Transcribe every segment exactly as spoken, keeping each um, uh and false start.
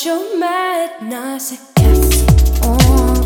But your madness, it kept on.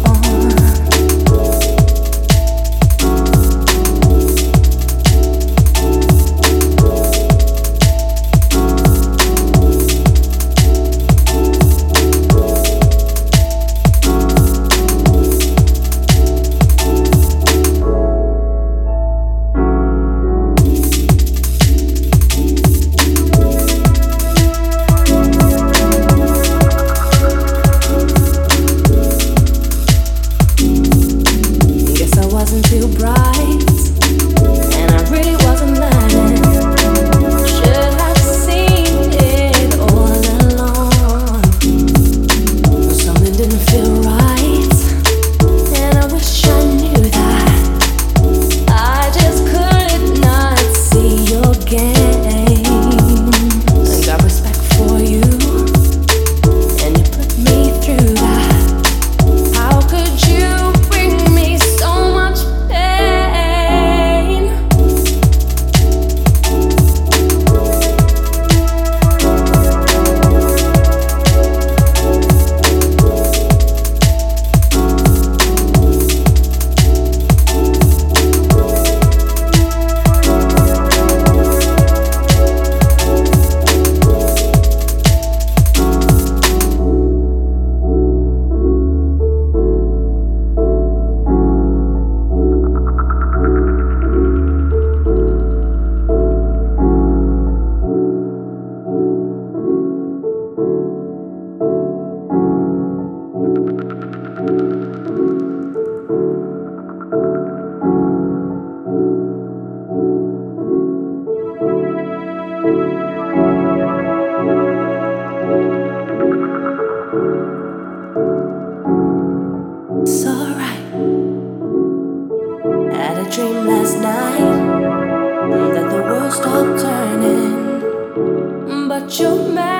Too bright, and I really wasn't learning. Should have seen it all along. Something didn't feel right, and I wish I knew that. I just could not see your game. I got respect for you, and you put me through that. How could you bring me so much pain? It's alright. Had a dream last night that the world stopped turning, but you're mad.